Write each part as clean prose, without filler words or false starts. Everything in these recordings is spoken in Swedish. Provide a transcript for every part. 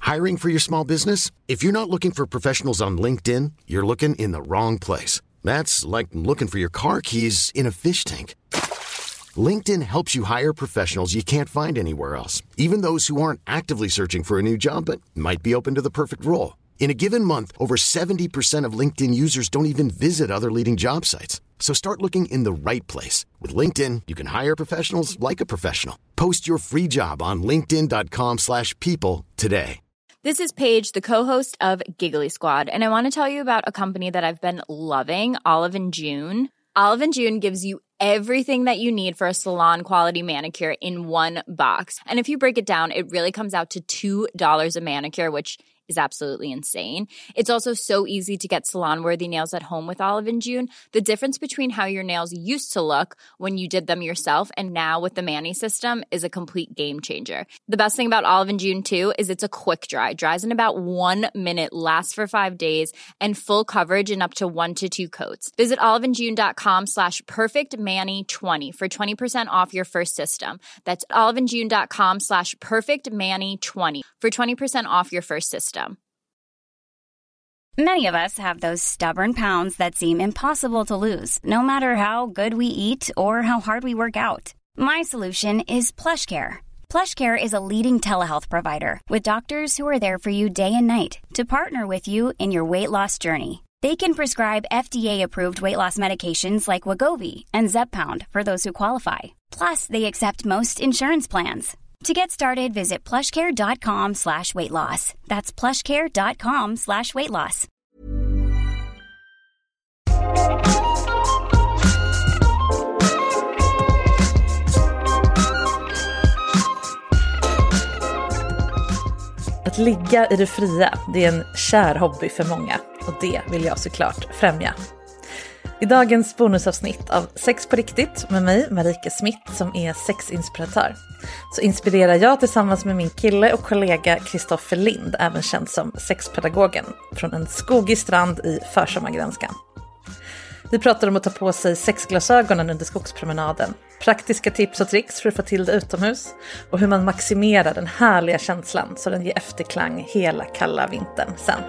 Hiring for your small business? If you're not looking for professionals on LinkedIn, you're looking in the wrong place. That's like looking for your car keys in a fish tank. LinkedIn helps you hire professionals you can't find anywhere else, even those who aren't actively searching for a new job but might be open to the perfect role. In a given month, over 70% of LinkedIn users don't even visit other leading job sites. So start looking in the right place. With LinkedIn, you can hire professionals like a professional. Post your free job on linkedin.com/people today. This is Paige, the co-host of Giggly Squad, and I want to tell you about a company that I've been loving, Olive & June. Olive & June gives you everything that you need for a salon-quality manicure in one box. And if you break it down, it really comes out to $2 a manicure, which is absolutely insane. It's also so easy to get salon-worthy nails at home with Olive & June. The difference between how your nails used to look when you did them yourself and now with the Mani system is a complete game changer. The best thing about Olive & June, too, is it's a quick dry. Dries in about 1 minute, lasts for 5 days, and full coverage in up to 1 to 2 coats. Visit oliveandjune.com/perfectmani20 for 20% off your first system. That's oliveandjune.com/perfectmani20 for 20% off your first system. Many of us have those stubborn pounds that seem impossible to lose, no matter how good we eat or how hard we work out. My solution is PlushCare. PlushCare is a leading telehealth provider with doctors who are there for you day and night to partner with you in your weight loss journey. They can prescribe FDA-approved weight loss medications like Wegovy and Zepbound for those who qualify. Plus, they accept most insurance plans. To get started, visit plushcare.com/weightloss. That's plushcare.com/weightloss. Att ligga i det fria, det är en kär hobby för många. Och det vill jag såklart främja. I dagens bonusavsnitt av Sex på riktigt med mig, Marika Smith, som är sexinspiratör, så inspirerar jag tillsammans med min kille och kollega Kristoffer Lind, även känd som sexpedagogen, från en skogig strand i försommargrönskan. Vi pratar om att ta på sig sexglasögonen under skogspromenaden, praktiska tips och tricks för att få till det utomhus och hur man maximerar den härliga känslan så den ger efterklang hela kalla vintern sen.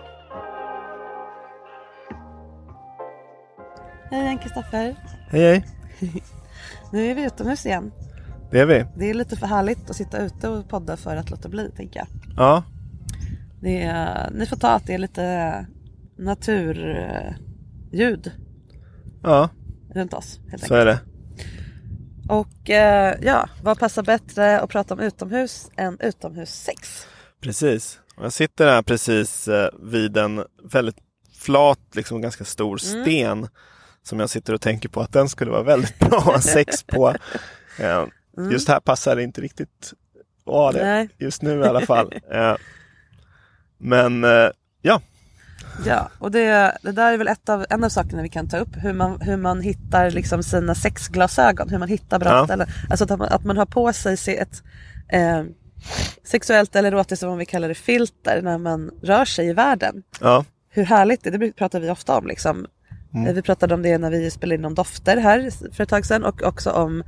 Hej Kristoffer. Hej. Nu är vi utomhus igen. Det är vi. Det är lite för härligt att sitta ute och podda för att låta bli, tänker jag. Ja. Ni får ta att det är lite naturljud. Ja. Runt oss, helt enkelt. Så är det. Och vad passar bättre att prata om utomhus än utomhussex? Precis. Och jag sitter här precis vid en väldigt flat, liksom ganska stor sten som jag sitter och tänker på att den skulle vara väldigt bra att ha sex på. Just här passar det inte riktigt att ha det. Just nu i alla fall. Men ja. Ja, och det där är väl en av sakerna vi kan ta upp. Hur man hittar liksom sina sexglasögon. Hur man hittar bra ställen. Alltså att man har på sig ett sexuellt eller erotiskt, som vi kallar det, filter när man rör sig i världen. Ja. Hur härligt det pratar vi ofta om liksom. Vi pratade om det när vi spelade in om dofter här för ett tag sedan, och också om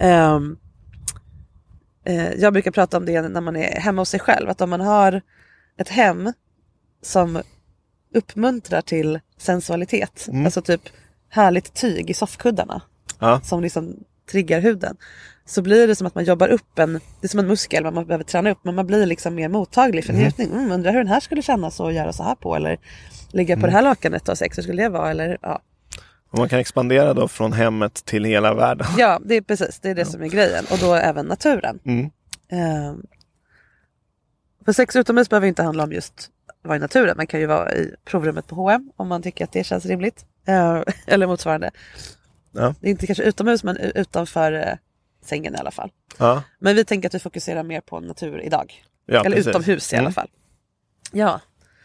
jag brukar prata om det när man är hemma hos sig själv, att om man har ett hem som uppmuntrar till sensualitet, alltså typ härligt tyg i soffkuddarna som liksom triggar huden, så blir det som att man jobbar upp det är som en muskel man behöver träna upp, men man blir liksom mer mottaglig för njutning. Undrar hur den här skulle kännas och göra så här på, eller ligga på det här lakanet och sex, hur skulle det vara, eller Och man kan expandera då från hemmet till hela världen. Ja, det är precis, det är det som är grejen, och då även naturen. För sex utomhus behöver inte handla om just vara i naturen, man kan ju vara i provrummet på H&M om man tycker att det känns rimligt, eller motsvarande. Det är inte kanske utomhus, men utanför sängen i alla fall. Men vi tänker att vi fokuserar mer på natur idag. Eller precis. Utomhus i alla fall. Ja.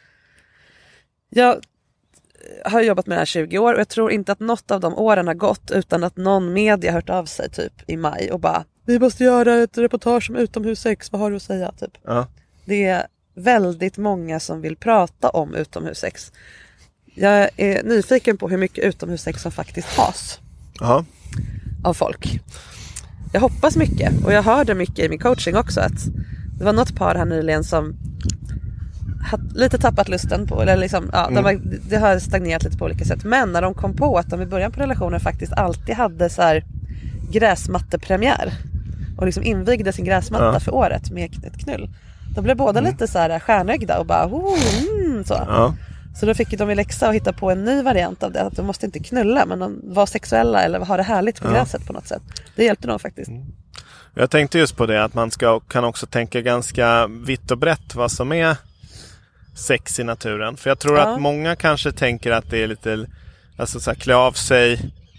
Jag har jobbat med det här 20 år och jag tror inte att något av de åren har gått utan att någon media hört av sig typ i maj och bara, vi måste göra ett reportage om utomhussex, vad har du att säga? Typ. Det är väldigt många som vill prata om utomhussex. Jag är nyfiken på hur mycket utomhussex som faktiskt has av folk. Jag hoppas mycket, och jag hörde mycket i min coaching också, att det var något par här nyligen som lite tappat lusten på, eller liksom, det har stagnerat lite på olika sätt. Men när de kom på att de i början på relationen faktiskt alltid hade så här gräsmattepremiär och liksom invigde sin gräsmatta för året med ett knull. De blev båda lite så här stjärnögda och bara så. Ja. Så då fick de i läxa att hitta på en ny variant av det. Att de måste inte knulla, men de var sexuella eller ha det härligt på gräset på något sätt. Det hjälpte dem faktiskt. Jag tänkte just på det, att man kan också tänka ganska vitt och brett vad som är sex i naturen. För jag tror att många kanske tänker att det är lite, alltså så här, klä av sig,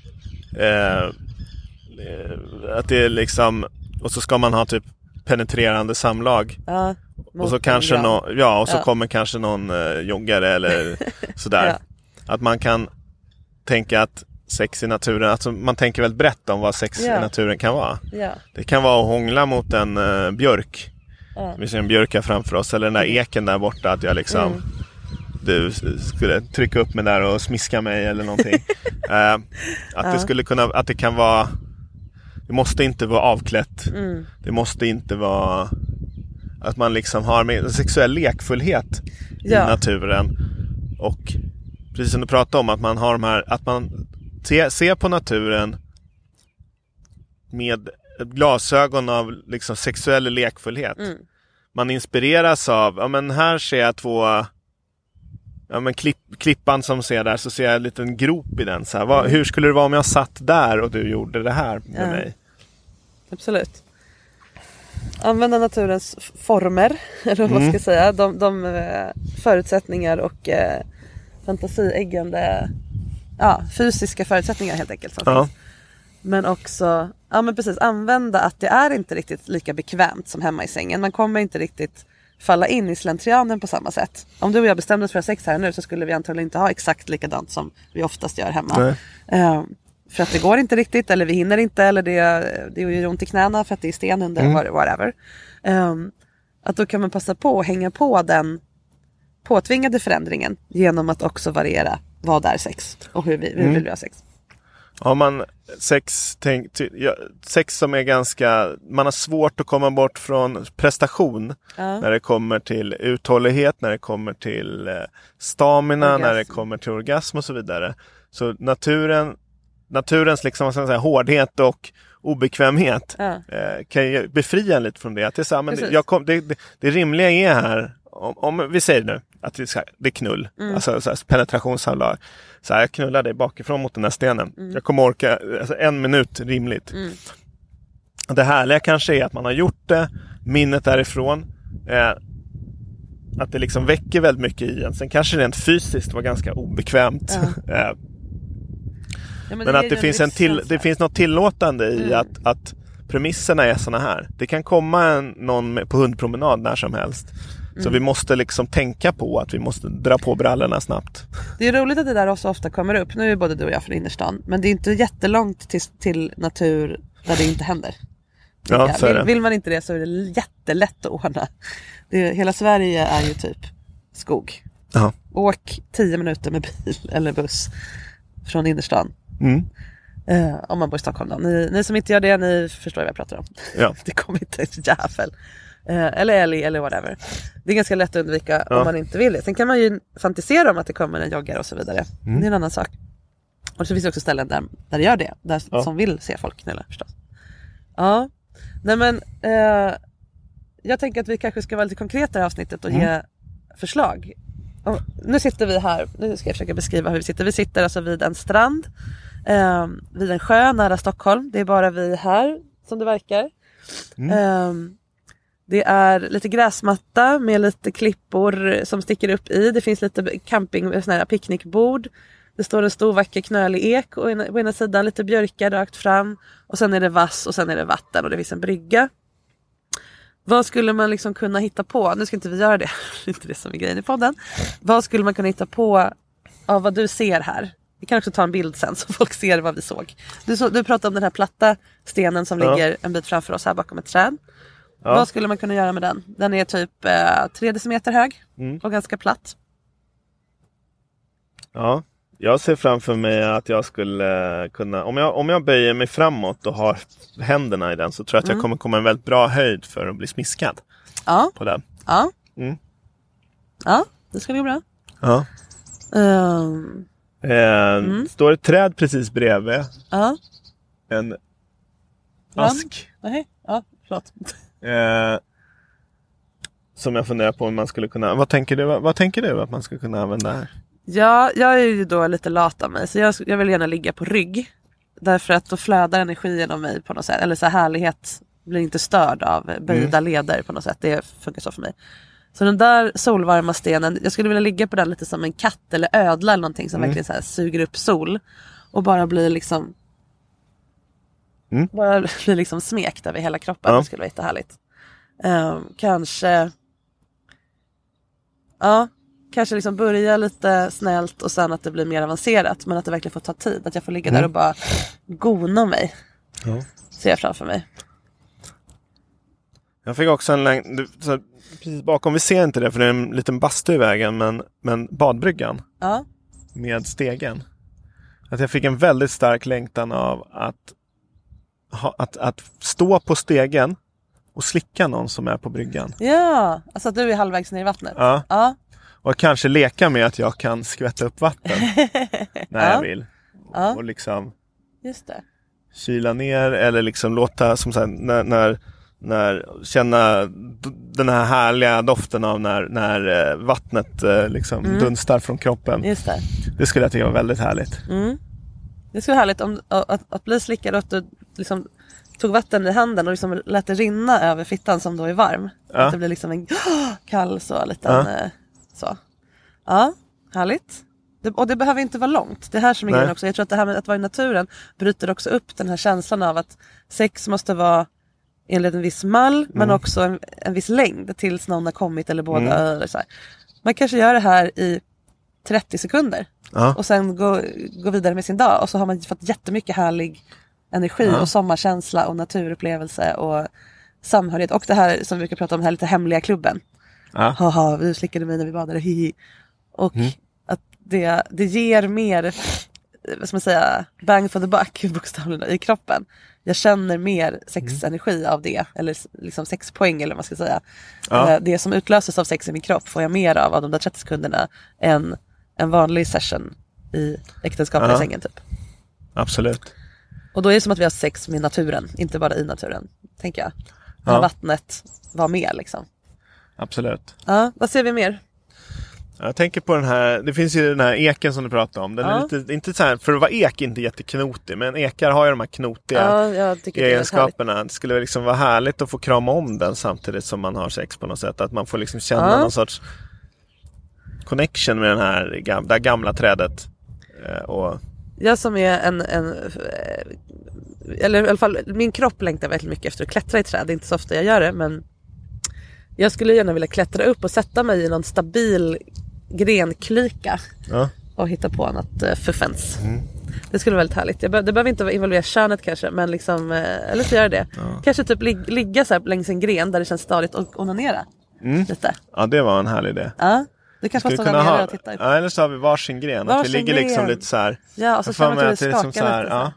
att det är liksom, och så ska man ha typ penetrerande samlag. Ja, och så kanske så kommer kanske någon joggare eller sådär. Att man kan tänka att sex i naturen, alltså man tänker väldigt brett om vad sex i naturen kan vara. Det kan vara att hångla mot en björk. Vi ser en björk här framför oss, eller den där eken där borta, att jag liksom du skulle trycka upp mig där och smiska mig eller någonting. Att det skulle kunna, att det kan vara, det måste inte vara avklätt. Det måste inte vara att man liksom har en sexuell lekfullhet i naturen. Och precis som du pratade om, att man har de här, att man ser på naturen med glasögon av liksom sexuell lekfullhet. Man inspireras av, men här ser jag två, klippan som ser där, så ser jag en liten grop i den. Så här, hur skulle det vara om jag satt där och du gjorde det här med mig? Absolut. Använda naturens former, eller vad man ska säga. De förutsättningar och fantasieggande fysiska förutsättningar helt enkelt som finns. Men också precis, använda att det är inte riktigt lika bekvämt som hemma i sängen. Man kommer inte riktigt falla in i slentrianen på samma sätt. Om du och jag bestämde oss för sex här nu, så skulle vi antagligen inte ha exakt likadant som vi oftast gör hemma. För att det går inte riktigt, eller vi hinner inte, eller det gör ont i knäna för att det är sten under, whatever. Att då kan man passa på att hänga på den påtvingade förändringen genom att också variera vad är sex och hur vill vi ha sex. Har man sex som är ganska, man har svårt att komma bort från prestation när det kommer till uthållighet, när det kommer till stamina, orgasm, när det kommer till orgasm och så vidare. Så naturens liksom, vad ska man säga, hårdhet och obekvämhet kan ju befria en lite från det. Att det är så här, men det rimliga är här, om vi säger nu att det är knull, alltså så här, penetrationssamlag. Så här, jag knullar dig bakifrån mot den här stenen. Jag kommer orka, alltså 1 minut rimligt. Det härliga kanske är att man har gjort det, minnet därifrån, att det liksom väcker väldigt mycket i en. Sen kanske rent fysiskt var ganska obekvämt. Men att det finns något tillåtande i att premisserna är såna här. Det kan komma någon på hundpromenad när som helst. Så vi måste liksom tänka på att vi måste dra på brallorna snabbt. Det är roligt att det där också ofta kommer upp. Nu är både du och jag från innerstan. Men det är inte jättelångt till natur där det inte händer. Vill man inte det, så är det jättelätt att ordna. Hela Sverige är ju typ skog. Åk 10 minuter med bil eller buss från innerstan. Om man bor i Stockholm då. Ni som inte gör det, ni förstår vad jag pratar om. Det kommer inte ett jävel. Eller älg eller whatever. Det är ganska lätt att undvika om man inte vill det. Sen kan man ju fantisera om att det kommer en joggare och så vidare. Det är en annan sak. Och så finns det också ställen där det gör det. Där som vill se folk knulla förstås. Nej men jag tänker att vi kanske ska vara lite konkreta i avsnittet och ge förslag. Nu sitter vi här. Nu ska jag försöka beskriva hur vi sitter. Vi sitter alltså vid en strand, vid en sjö nära Stockholm. Det är bara vi här som det verkar. Det är lite gräsmatta med lite klippor som sticker upp i. Det finns lite camping, såna här picknickbord. Det står en stor vacker knölig ek och på ena sidan lite björkar rakt fram. Och sen är det vass och sen är det vatten och det finns en brygga. Vad skulle man liksom kunna hitta på? Nu ska inte vi göra det. Det är inte det som är grejen i podden. Vad skulle man kunna hitta på av vad du ser här? Vi kan också ta en bild sen så folk ser vad vi såg. Du pratade om den här platta stenen som ligger en bit framför oss här bakom ett träd. Vad skulle man kunna göra med den? Den är typ 3 decimeter hög och ganska platt. Ja, jag ser framför mig att jag skulle kunna, om jag böjer mig framåt och har händerna i den, så tror jag att jag kommer komma en väldigt bra höjd för att bli smiskad på den. Ja, det ska bli bra. Ja. Står ett träd precis bredvid. Ja. En ask. Nej. Ja, förlåt. Som jag funderar på om man skulle kunna... Vad tänker du att man skulle kunna använda här? Ja, jag är ju då lite lat av mig. Så jag vill gärna ligga på rygg. Därför att då flödar energi genom mig på något sätt. Eller så här, härlighet blir inte störd av böjda leder på något sätt. Det funkar så för mig. Så den där solvarma stenen, jag skulle vilja ligga på den lite som en katt eller ödla eller någonting som verkligen så här suger upp sol. Och bara blir liksom... Bara blir liksom smekt över hela kroppen. Det skulle vara jättehärligt. Kanske... Ja, kanske liksom börja lite snällt och sen att det blir mer avancerat. Men att det verkligen får ta tid. Att jag får ligga där och bara gona mig. Ja. Ser jag framför mig. Jag fick också en längd... Precis bakom, vi ser inte det för det är en liten bastu i vägen. Men badbryggan. Ja. Med stegen. Att jag fick en väldigt stark längtan av att stå på stegen och slicka någon som är på bryggan. Ja, alltså att du är halvvägs ner i vattnet. Ja. Och kanske leka med att jag kan skvätta upp vatten när jag vill. Och liksom just det. Kyla ner eller liksom låta som så här, när känna den här härliga doften av när vattnet liksom dunstar från kroppen. Just det. Det skulle jag tycka var väldigt härligt. Det skulle vara härligt om att bli slickad och att du liksom tog vatten i handen och liksom lät det rinna över fittan som då är varm. Ja. Att det blir liksom en kall så liten så. Ja, härligt. Och det behöver inte vara långt. Det här som är grejen också. Jag tror att det här med att vara i naturen bryter också upp den här känslan av att sex måste vara enligt en viss mall men också en viss längd tills någon har kommit eller båda eller så här. Man kanske gör det här i 30 sekunder och sen gå vidare med sin dag och så har man fått jättemycket härlig energi och sommarkänsla och naturupplevelse och samhörighet och det här som vi brukar prata om, den här lite hemliga klubben. Haha, du slickade mig när vi badade, hihi. Och att det ger mer, vad ska man säga, bang for the buck bokstavligen i kroppen. Jag känner mer sexenergi av det, eller liksom sexpoäng eller vad man ska säga. Det som utlöses av sex i min kropp får jag mer av de där 30 sekunderna än en vanlig session i äktenskapet i sängen typ. Absolut. Och då är det som att vi har sex med naturen, inte bara i naturen, tänker jag. Det här vattnet var med liksom. Absolut. Ja, vad ser vi mer? Jag tänker på den här, det finns ju den här eken som du pratade om. Den är lite, inte så här, för att vara ek inte jätteknotig, men ekar har ju de här knotiga egenskaperna. Det skulle liksom vara härligt att få krama om den samtidigt som man har sex på något sätt. Att man får liksom känna någon sorts connection med det här gamla trädet. Och jag som är eller i alla fall min kropp längtar väldigt mycket efter att klättra i träd. Det är inte så ofta jag gör det, men jag skulle gärna vilja klättra upp och sätta mig i någon stabil grenklyka och hitta på något fuffens. Det skulle vara väldigt härligt. Det behöver inte involvera könet kanske, men liksom, eller så gör det. Kanske typ ligga så här längs en gren där det känns stadigt och onanera lite. Ja, det var en härlig idé. Ja. Du kan fast onanera och titta. Ja, eller så har vi varsin gren. Att vi ligger liksom lite så här. Ja, och så känner man att det liksom så här,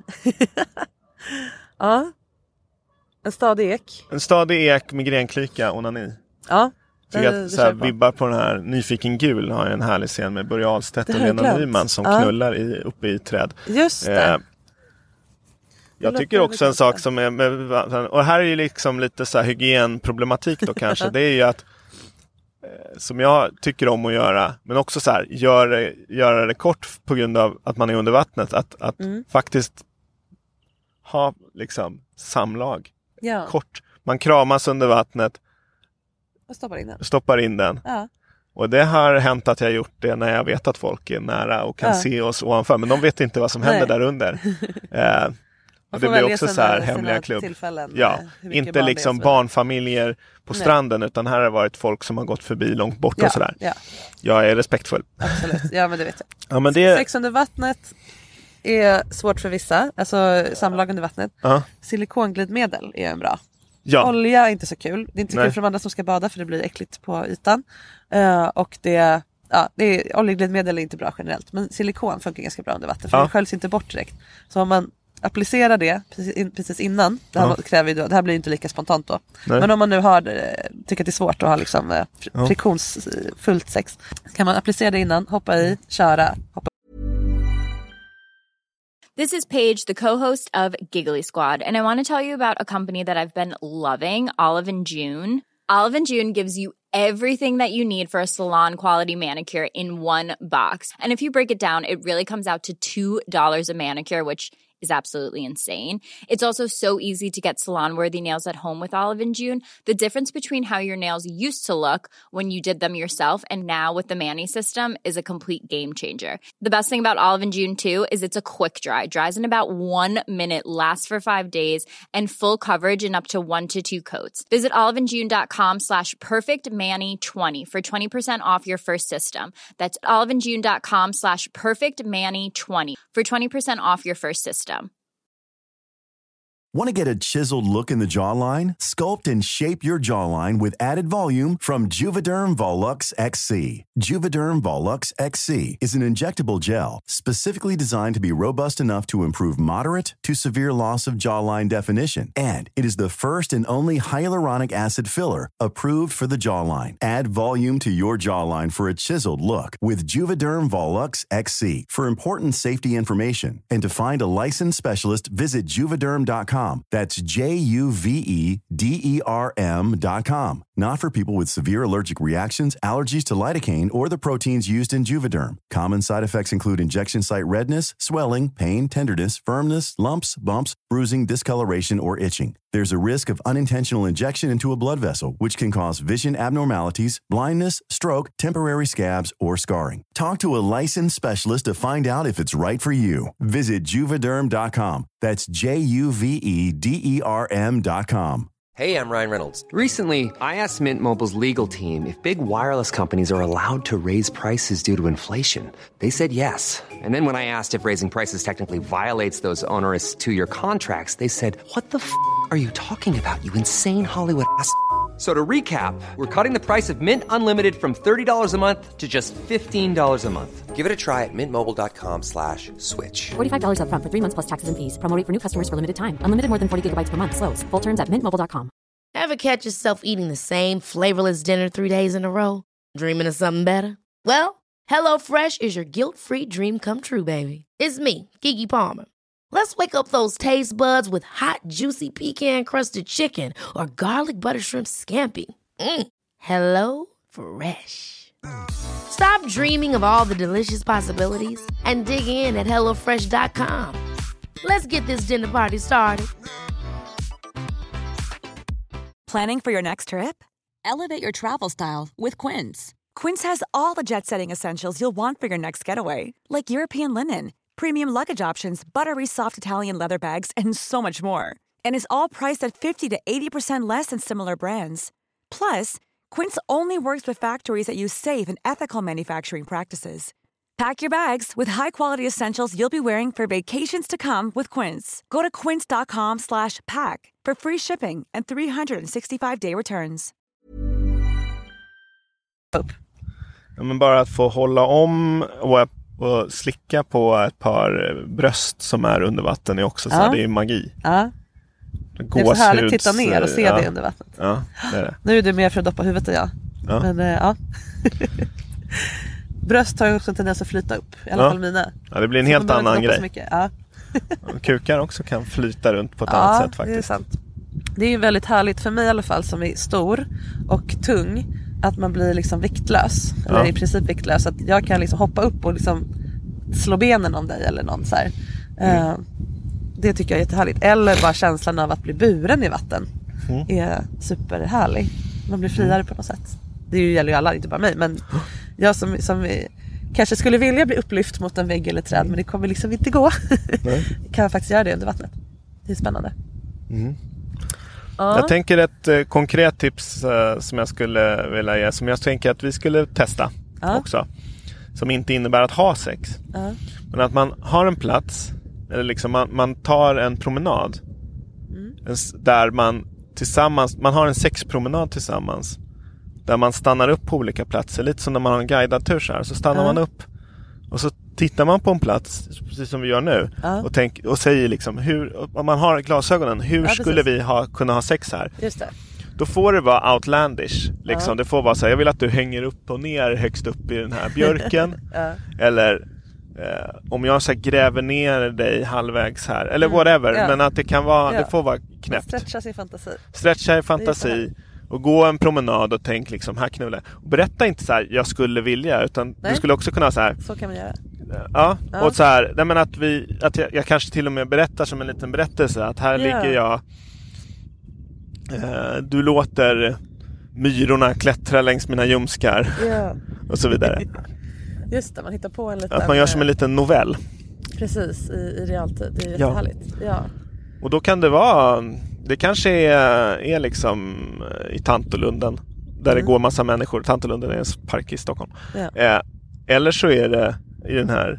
ja. En stadig ek. En stadig ek med grenklyka, onani. Ja. Jag så här, vibbar på den här Nyfiken gul har en härlig scen med Börje Ahlstedt och Lena Nyman som knullar uppe i träd. Just det. Jag tycker också en sak som är och här är ju liksom lite så här hygienproblematik då kanske. Det är ju att som jag tycker om att göra, men också så här göra det kort på grund av att man är under vattnet, att faktiskt ha liksom samlag. Ja. Kort. Man kramas under vattnet och stoppar in den. Ja. Och det har hänt att jag har gjort det när jag vet att folk är nära och kan se oss ovanför, men de vet inte vad som händer där under. Och det blir också så här hemliga klubb. Ja, inte liksom barnfamiljer på stranden, utan här har det varit folk som har gått förbi långt bort och sådär. Ja. Jag är respektfull. Absolut, ja men det vet jag. Ja, men det... Sex under vattnet är svårt för vissa, alltså samlag under vattnet. Silikonglidmedel är en bra. Ja. Olja är inte så kul. Det är inte kul för de andra som ska bada för det blir äckligt på ytan. Och oljeglidmedel är inte bra generellt, men silikon funkar ganska bra under vatten för det sköljs inte bort direkt. Så om man applicera det precis innan. Det här, det här blir ju inte lika spontant då. Nej. Men om man nu tycker att det är svårt att ha liksom, friktionsfullt sex, kan man applicera det innan, hoppa i, köra, hoppa. This is Paige, the co-host of Giggly Squad, and I want to tell you about a company that I've been loving, Olive & June. Olive & June gives you everything that you need for a salon-quality manicure in one box. And if you break it down, it really comes out to $2 a manicure, which is absolutely insane. It's also so easy to get salon-worthy nails at home with Olive & June. The difference between how your nails used to look when you did them yourself and now with the Mani system is a complete game changer. The best thing about Olive & June, too, is it's a quick dry. Dries in about 1 minute, lasts for 5 days, and full coverage in up to 1 to 2 coats. Visit oliveandjune.com/perfectmani20 for 20% off your first system. That's oliveandjune.com/perfectmani20 for 20% off your first system. Want to get a chiseled look in the jawline? Sculpt and shape your jawline with added volume from Juvederm Volux XC. Juvederm Volux XC is an injectable gel specifically designed to be robust enough to improve moderate to severe loss of jawline definition. And it is the first and only hyaluronic acid filler approved for the jawline. Add volume to your jawline for a chiseled look with Juvederm Volux XC. For important safety information and to find a licensed specialist, visit juvederm.com. That's JUVEDERM.com. Not for people with severe allergic reactions, allergies to lidocaine, or the proteins used in Juvederm. Common side effects include injection site redness, swelling, pain, tenderness, firmness, lumps, bumps, bruising, discoloration, or itching. There's a risk of unintentional injection into a blood vessel, which can cause vision abnormalities, blindness, stroke, temporary scabs, or scarring. Talk to a licensed specialist to find out if it's right for you. Visit Juvederm.com. That's JUVEDERM.com. Hey, I'm Ryan Reynolds. Recently, I asked Mint Mobile's legal team if big wireless companies are allowed to raise prices due to inflation. They said yes. And then when I asked if raising prices technically violates those onerous 2-year contracts, they said, "What the f*** are you talking about, you insane Hollywood ass?" So to recap, we're cutting the price of Mint Unlimited from $30 a month to just $15 a month. Give it a try at mintmobile.com/switch. $45 up front for 3 months plus taxes and fees. Promo rate for new customers for limited time. Unlimited more than 40 gigabytes per month. Slows full terms at mintmobile.com. Ever catch yourself eating the same flavorless dinner 3 days in a row? Dreaming of something better? Well, HelloFresh is your guilt-free dream come true, baby. It's me, Keke Palmer. Let's wake up those taste buds with hot, juicy pecan-crusted chicken or garlic butter shrimp scampi. Hello Fresh. Stop dreaming of all the delicious possibilities and dig in at HelloFresh.com. Let's get this dinner party started. Planning for your next trip? Elevate your travel style with Quince. Quince has all the jet-setting essentials you'll want for your next getaway, like European linen, premium luggage options, buttery soft Italian leather bags, and so much more. And is all priced at 50 to 80% less than similar brands. Plus, Quince only works with factories that use safe and ethical manufacturing practices. Pack your bags with high-quality essentials you'll be wearing for vacations to come with Quince. Go to quince.com/pack for free shipping and 365-day returns. Ja, men bara att få hålla om och slicka på ett par bröst som är under vatten är också så här, det är magi. Ja. Det är så härligt att titta ner och se det under vattnet. Ja, det är det. Nu är du mer för att doppa huvudet än jag. Ja. Men ja. Bröst har ju också en tendens att flyta upp. I alla fall mina. Ja, det blir en helt annan grej. Ja. Kukar också kan flyta runt på ett annat sätt faktiskt. Det är sant. Det är ju väldigt härligt för mig i alla fall som är stor och tung att man blir liksom viktlös. Eller i princip viktlös. Att jag kan liksom hoppa upp och liksom slå benen om dig eller någon så här. Det tycker jag är jättehärligt. Eller bara känslan av att bli buren i vatten är superhärlig. Man blir friare på något sätt. Det gäller ju alla, inte bara mig. Men jag som kanske skulle vilja bli upplyft mot en vägg eller träd, men det kommer liksom inte gå. Kan faktiskt göra det under vattnet. Det är spännande. Jag tänker ett konkret tips som jag skulle vilja ge, som jag tänker att vi skulle testa också. Som inte innebär att ha sex. Men att man har en plats, eller liksom man tar en promenad där man tillsammans, man har en sexpromenad tillsammans. Där man stannar upp på olika platser. Lite som när man har en guidad tur så här. Så stannar man upp. Och så tittar man på en plats precis som vi gör nu och säger liksom om man har glasögonen, hur skulle vi kunna ha sex här? Just det. Då får det vara outlandish liksom. Det får vara så här, jag vill att du hänger upp och ner högst upp i den här björken eller om jag så här, gräver ner dig halvvägs här eller whatever, men att det kan vara det får vara knäppt. Stretcha i fantasi och gå en promenad och tänk liksom, här knullar. Och berätta inte så här, jag skulle vilja, utan du skulle också kunna så här. Så kan man göra. Ja. Och så här, nej men att jag kanske till och med berättar som en liten berättelse att här ligger jag. Du låter myrorna klättra längs mina ljumskar och så vidare. Just det, man hittar på en liten... Att man gör som en liten novell. Precis, i realtid. Det är jättehärligt. Ja. Och då kan det vara... Det kanske är liksom i Tantolunden där det går massa människor. Tantolunden är en park i Stockholm. Ja. Eller så är det i den här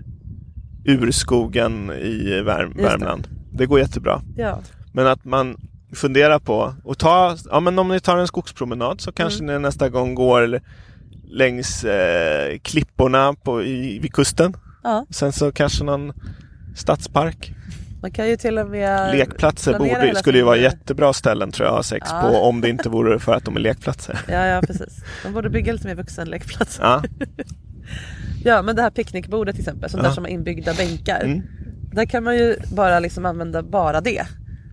urskogen i Värmland. Det går jättebra. Ja. Men att man funderar på och men om ni tar en skogspromenad så kanske ni nästa gång går längs klipporna vid kusten. Ja. Sen så kanske någon stadspark. Man kan ju till och med lekplatser skulle ju vara jättebra ställen tror jag att ha sex på om det inte vore för att de är lekplatser. Ja, precis. De borde bygga lite mer vuxenlekplatser. Ja. Ja, men det här picknickbordet till exempel, där som har inbyggda bänkar. Där kan man ju bara liksom använda bara det.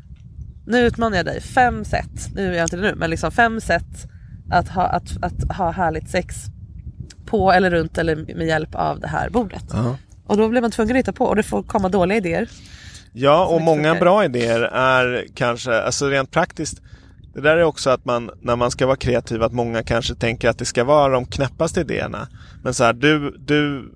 Nu utmanar jag dig 5 sätt. Nu är jag inte det nu, men liksom 5 sätt att ha härligt sex på eller runt eller med hjälp av det här bordet. Och då blir man tvungen att hitta på och det får komma dåliga idéer. Ja, och många bra idéer är kanske, alltså rent praktiskt, det där är också att man, när man ska vara kreativ, att många kanske tänker att det ska vara de knäppaste idéerna. Men så här, du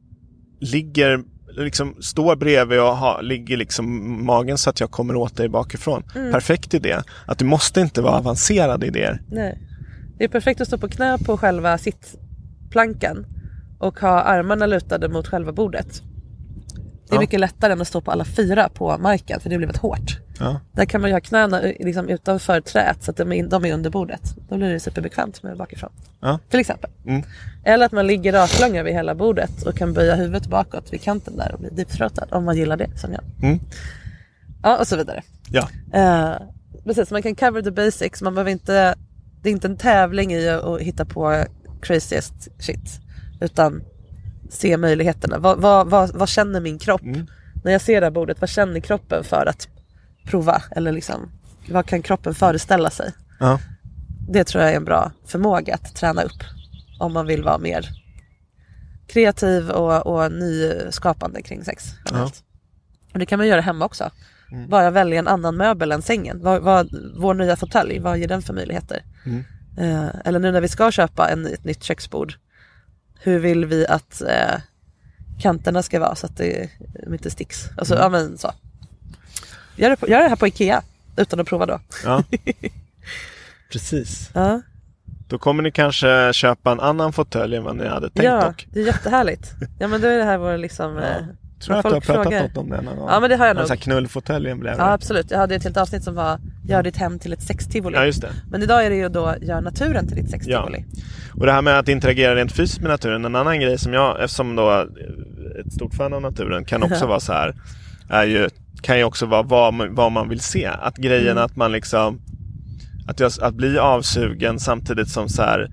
ligger, liksom står bredvid och ligger liksom magen så att jag kommer åt dig bakifrån. Perfekt idé. Att det måste inte vara avancerade idéer. Nej, det är perfekt att stå på knä på själva sittplankan och ha armarna lutade mot själva bordet. Det är mycket lättare än att stå på alla 4 på marken, för det blir väldigt hårt. Ja. Där kan man ju ha knäna liksom utanför träet så att de är under bordet. Då blir det superbekvämt med bakifrån. Ja. Till exempel. Eller att man ligger raklång över hela bordet och kan böja huvudet bakåt vid kanten där och bli deepthroatad om man gillar det som jag. Ja, och så vidare. Ja. Precis, man kan cover the basics. Man behöver inte, det är inte en tävling i att hitta på craziest shit, utan se möjligheterna. Vad känner min kropp när jag ser det här bordet? Vad känner kroppen för att prova? Eller liksom, vad kan kroppen föreställa sig? Ja. Det tror jag är en bra förmåga att träna upp om man vill vara mer kreativ och nyskapande kring sex. Ja. Och det kan man göra hemma också. Bara välja en annan möbel än sängen. Vår nya fåtölj, vad ger den för möjligheter? Eller nu när vi ska köpa ett nytt köksbord, hur vill vi att kanterna ska vara så att det inte sticks? Alltså, ja, men så. Gör det här på Ikea utan att prova då. Ja. Precis. Ja. Då kommer ni kanske köpa en annan fåtölj än vad ni hade tänkt. Ja, det är jättehärligt. Ja, men då är det här vår liksom... Tror jag att du har pratat något om det någon gång. Ja, men det har jag nog. Så här knullfåtöljen blev det. Ja, absolut. Jag hade ett helt avsnitt som var gör ditt hem till ett sextivoli. Ja, just det. Men idag är det ju då gör naturen till ditt sextivoli. Ja. Och det här med att interagera rent fysiskt med naturen, en annan grej som jag, eftersom då är ett stort fan av naturen, kan också vara så här, kan ju också vara vad man vill se. Att grejen att man liksom att bli avsugen samtidigt som så här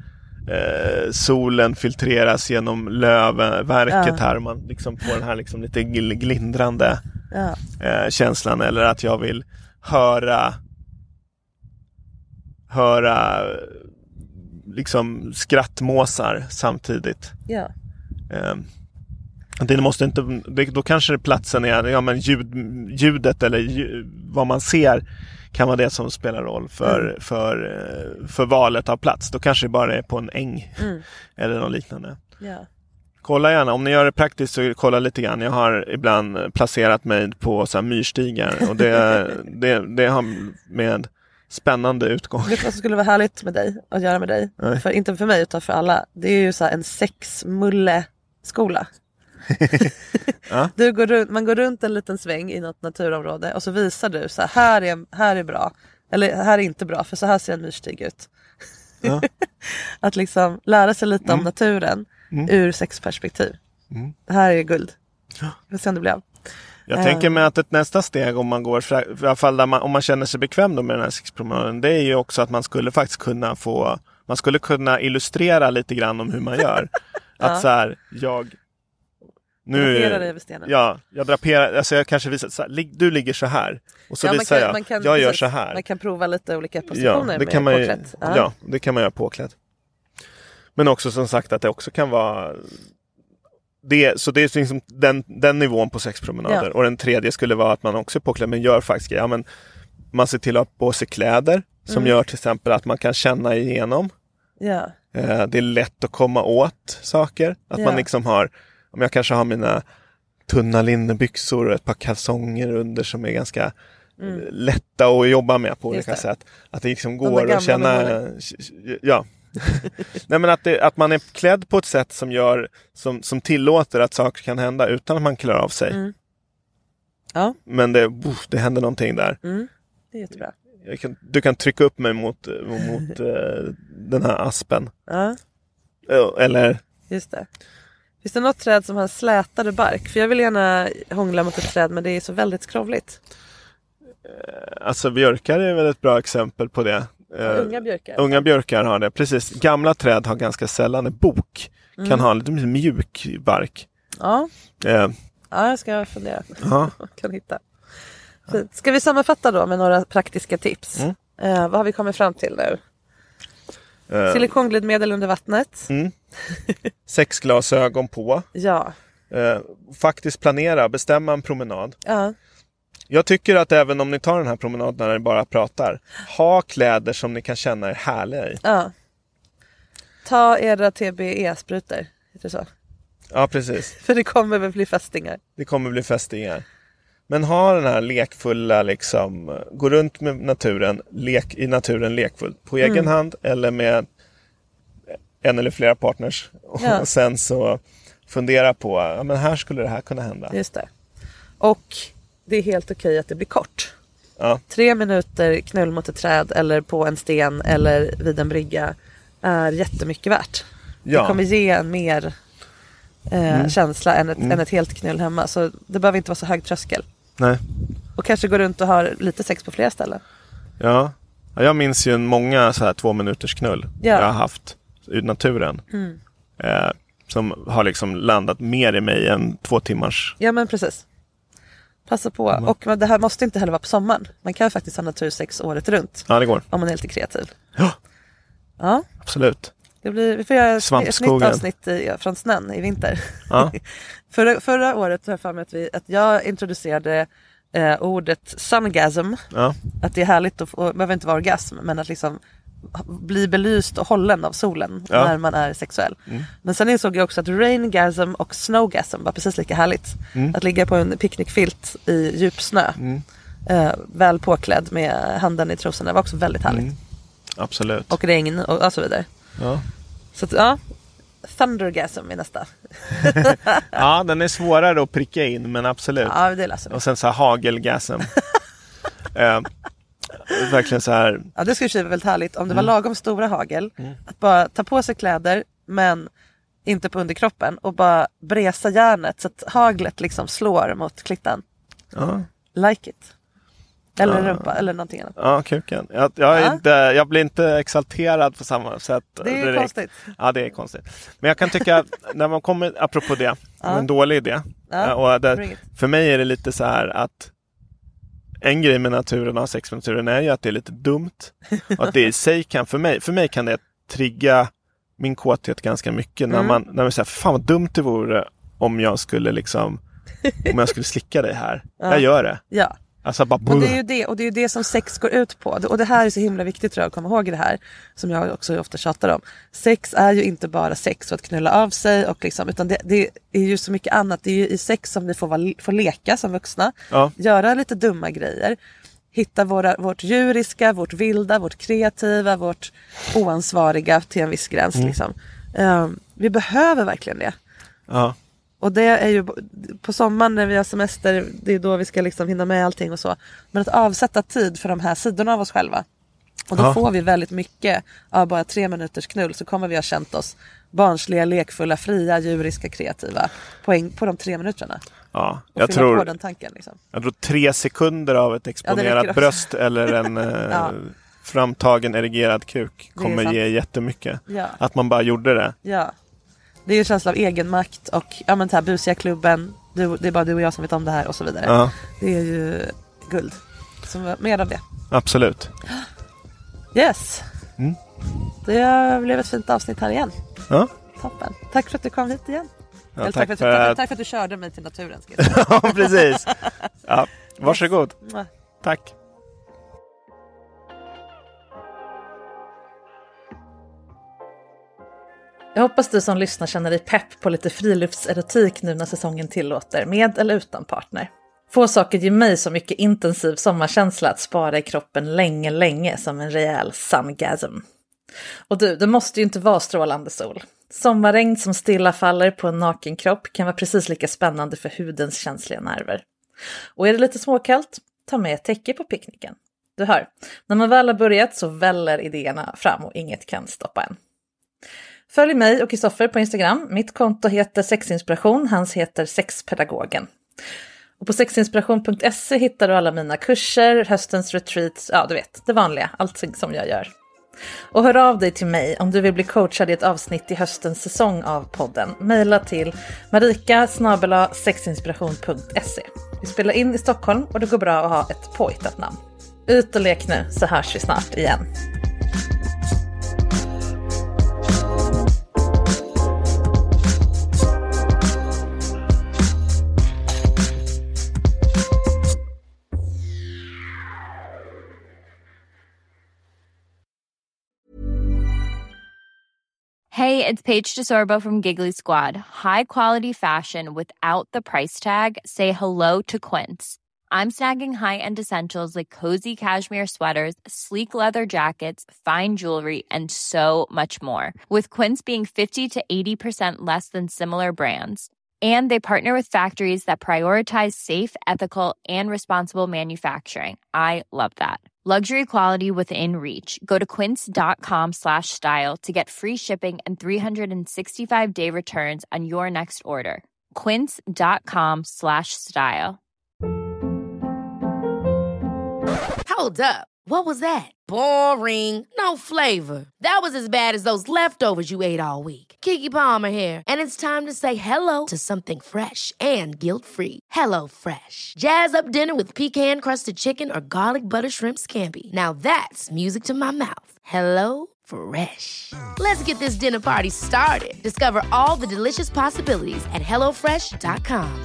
solen filtreras genom lövverket här och man liksom får den här liksom lite glindrande känslan, eller att jag vill höra liksom skrattmåsar samtidigt. Ja. Det måste inte, då kanske platsen är men ljudet eller vad man ser kan vara det som spelar roll för valet av plats. Då kanske det bara är på en äng eller något liknande. Ja. Kolla gärna, om ni gör det praktiskt så kolla lite grann. Jag har ibland placerat mig på så här myrstigar och det har med spännande utgång. Vet du vad som skulle vara härligt med dig att göra med dig? För, inte för mig utan för alla. Det är ju så här en sexmulle-skola. Ja. Man går runt en liten sväng i något naturområde och så visar du så här är bra eller här är inte bra, för så här ser en myrstig ut. Ja. Att liksom lära sig lite om naturen ur sexperspektiv. Det här är guld. Vi får se om det blir av. Jag tänker mig att ett nästa steg om man går, i alla fall om man känner sig bekväm då med den här sexpromenaden, det är ju också att man skulle faktiskt kunna illustrera lite grann om hur man gör. Att så här, draperar dig över stenen. Ja, jag draperar, alltså jag kanske visar så här, du ligger så här och så visar jag gör så här. Man kan prova lite olika positioner det kan man ju, påklätt. Ja, det kan man göra påklätt. Men också som sagt att det också kan vara så det är liksom den nivån på sexpromenader. Och den tredje skulle vara att man också är påklädd men gör faktiskt grejer. Ja, men man ser till att ha på sig kläder som gör till exempel att man kan känna igenom. Ja. Det är lätt att komma åt saker. Att man liksom har, om jag kanske har mina tunna linnebyxor och ett par kalsonger under som är ganska lätta att jobba med på olika sätt. Att det liksom går att känna... Ja. Nej, men att man är klädd på ett sätt som gör som tillåter att saker kan hända utan att man klär av sig. Ja. Men det händer någonting där. Det är jättebra. Du kan trycka upp mig mot den här aspen. Ja. Eller... Just det. Finns det något träd som har slätare bark? För jag vill gärna hångla mot ett träd men det är så väldigt skrovligt. Alltså björkar är väl ett bra exempel på det. Unga björkar har det. Precis. Gamla träd har ganska sällan en bok. Kan ha lite mjuk bark. Ja. Ja, jag ska fundera. Kan hitta. Fint. Ska vi sammanfatta då med några praktiska tips? Vad har vi kommit fram till nu? Silikonglidmedel under vattnet. 6 glasögon på. Ja. Faktiskt bestämma en promenad. Ja. Jag tycker att även om ni tar den här promenaden när ni bara pratar, ha kläder som ni kan känna er härliga i. Ja. Ta era TBE-sprutor, heter det så? Ja, precis. För det kommer väl bli fästingar. Men ha den här lekfulla liksom, gå runt med naturen, i naturen lekfullt. På egen hand eller med en eller flera partners. Ja. Och sen så fundera på, men här skulle det här kunna hända. Just det. Och det är helt okej att det blir kort. Ja. 3 minuter knull mot ett träd eller på en sten eller vid en brygga är jättemycket värt. Ja. Det kommer ge en mer känsla än ett helt knull hemma. Så det behöver inte vara så hög tröskel. Nej. Och kanske gå runt och ha lite sex på flera ställen. Ja, jag minns ju många så här 2 minuters knull jag har haft i naturen. Som har liksom landat mer i mig än 2 timmars. Ja, men precis. Passa på. Och det här måste inte heller vara på sommaren. Man kan faktiskt ha natursex året runt. Ja, det går. Om man är lite kreativ. Ja, absolut. Vi får göra ett nytt avsnitt från snön i vinter. Ja. Förra året har jag för mig att jag introducerade ordet sungasm. Ja. Att det är härligt att behöver inte vara orgasm, men att liksom bli belyst och hållen av solen när man är sexuell. Men sen insåg jag också att raingasm och snowgasm var precis lika härligt. Att ligga på en picknickfilt i djup snö, väl påklädd med handen i trosorna, var också väldigt härligt. Absolut. Och regn och så vidare. Ja. Så att, thundergasm är nästa. Ja, den är svårare att pricka in, men absolut. Ja, det läser vi. Och sen så här hagelgasm. Verkligen så här. Ja, det skulle vara väldigt härligt om det var lagom stora hagel. Att bara ta på sig kläder, men inte på underkroppen, och bara bresa järnet så att haglet liksom slår mot klittan. Ja. Like it. Eller rumpa, eller någonting annat. Ja, kuken. Jag blir inte exalterad på samma sätt. Det är direkt. Konstigt. Ja, det är konstigt. Men jag kan tycka, när man kommer, apropå det, en dålig idé. Och för mig är det lite så här att en grej med naturen och sex med naturen är ju att det är lite dumt. Och att det i sig kan, för mig kan det trigga min kåthet ganska mycket. När man säger, fan vad dumt det vore om jag skulle slicka dig här. Jag gör det. Ja. Alltså bara, och det är ju det som sex går ut på. Och det här är så himla viktigt, tror jag, att komma ihåg det här, som jag också ofta tjatar om. Sex är ju inte bara sex för att knulla av sig och liksom, utan det är ju så mycket annat. Det är ju i sex som vi får leka som vuxna, göra lite dumma grejer, hitta vårt djuriska, vårt vilda, vårt kreativa, vårt oansvariga till en viss gräns liksom. Vi behöver verkligen det. Ja. Och det är ju på sommaren när vi har semester, det är då vi ska liksom hinna med allting och så. Men att avsätta tid för de här sidorna av oss själva. Och då får vi väldigt mycket av bara 3 minuters knull, så kommer vi ha känt oss barnsliga, lekfulla, fria, djuriska, kreativa poäng på de 3 minuterna. Ja, och jag fylla tror, på den tanken, liksom. Jag tror 3 sekunder av ett exponerat bröst eller en framtagen erigerad kuk kommer ge jättemycket. Ja. Att man bara gjorde det. Ja. Det är ju en känsla av egenmakt och men här busiga klubben, det är bara du och jag som vet om det här och så vidare. Ja. Det är ju guld. Så mer av det. Absolut. Yes. Det blev ett fint avsnitt här igen. Ja. Toppen. Tack för att du kom hit igen. Ja, tack för att du körde mig till naturen. Ja, precis. Ja, varsågod. Tack. Jag hoppas du som lyssnar känner dig pepp på lite friluftserotik nu när säsongen tillåter, med eller utan partner. Få saker ger mig så mycket intensiv sommarkänsla att spara i kroppen länge som en rejäl sungasm. Och du, det måste ju inte vara strålande sol. Sommarregn som stilla faller på en naken kropp kan vara precis lika spännande för hudens känsliga nerver. Och är det lite småkallt, ta med ett täcke på picknicken. Du hör, när man väl har börjat så väller idéerna fram och inget kan stoppa en. Följ mig och Kristoffer på Instagram. Mitt konto heter Sexinspiration, hans heter Sexpedagogen. Och på sexinspiration.se hittar du alla mina kurser, höstens retreats, ja du vet, det vanliga, allt som jag gör. Och hör av dig till mig om du vill bli coachad i ett avsnitt i höstens säsong av podden. Maila till marika@sexinspiration.se. Vi spelar in i Stockholm och det går bra att ha ett påhittat namn. Ut och lek nu så hörs vi snart igen. Hey, it's Paige DeSorbo from Giggly Squad. High quality fashion without the price tag. Say hello to Quince. I'm snagging high-end essentials like cozy cashmere sweaters, sleek leather jackets, fine jewelry, and so much more. With Quince being 50 to 80% less than similar brands. And they partner with factories that prioritize safe, ethical, and responsible manufacturing. I love that. Luxury quality within reach. Go to quince.com/style to get free shipping and 365-day returns on your next order. Quince.com/style. Hold up. What was that? Boring. No flavor. That was as bad as those leftovers you ate all week. Keke Palmer here, and it's time to say hello to something fresh and guilt-free. Hello Fresh. Jazz up dinner with pecan-crusted chicken or garlic butter shrimp scampi. Now that's music to my mouth. Hello Fresh. Let's get this dinner party started. Discover all the delicious possibilities at hellofresh.com.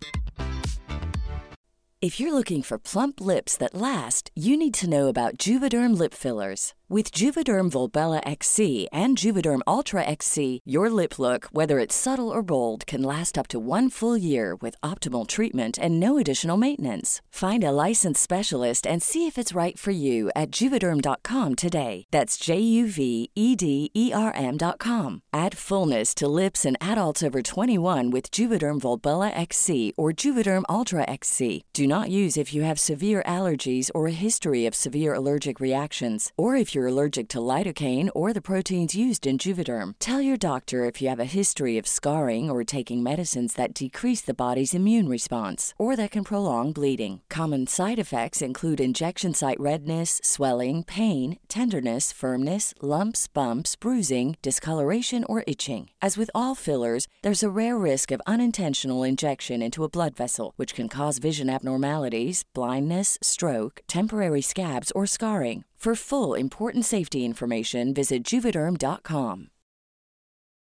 If you're looking for plump lips that last, you need to know about Juvederm lip fillers. With Juvederm Volbella XC and Juvederm Ultra XC, your lip look, whether it's subtle or bold, can last up to 1 full year with optimal treatment and no additional maintenance. Find a licensed specialist and see if it's right for you at Juvederm.com today. That's JUVEDERM.com. Add fullness to lips in adults over 21 with Juvederm Volbella XC or Juvederm Ultra XC. Do not use if you have severe allergies or a history of severe allergic reactions, or if you're allergic to lidocaine or the proteins used in Juvederm. Tell your doctor if you have a history of scarring or taking medicines that decrease the body's immune response or that can prolong bleeding. Common side effects include injection site redness, swelling, pain, tenderness, firmness, lumps, bumps, bruising, discoloration, or itching. As with all fillers, there's a rare risk of unintentional injection into a blood vessel, which can cause vision abnormalities, blindness, stroke, temporary scabs, or scarring. For full, important safety information, visit Juvederm.com.